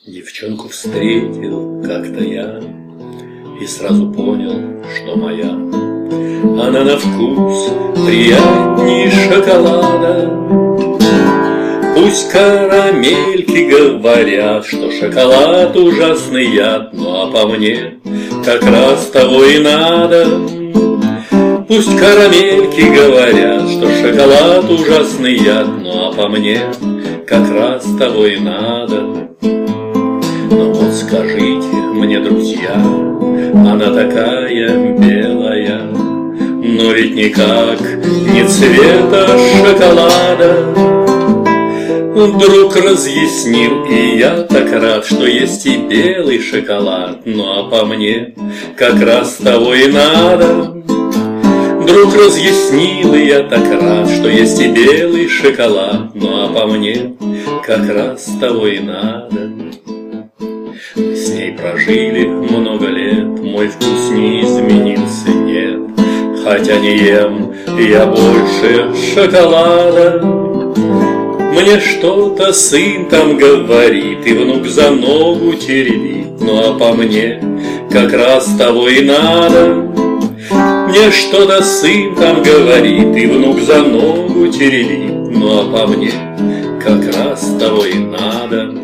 Девчонку встретил как-то я и сразу понял, что моя. Она на вкус приятней шоколада. Пусть карамельки говорят, что шоколад ужасный яд, ну а по мне как раз того и надо. Пусть карамельки говорят, что шоколад ужасный яд, ну а по мне как раз того и надо. Но вот скажите мне, друзья, она такая белая, но ведь никак не цвета шоколада. Друг разъяснил, и я так рад, что есть и белый шоколад, ну а по мне как раз того и надо. Друг разъяснил, и я так рад, что есть и белый шоколад, ну а по мне как раз того и надо. Мы с ней прожили много лет, мой вкус не изменился, нет. Хотя не ем я больше шоколада. Мне что-то сын там говорит, и внук за ногу теребит, ну а по мне как раз того и надо. Мне что-то сын там говорит, и внук за ногу теребит, ну а по мне как раз того и надо.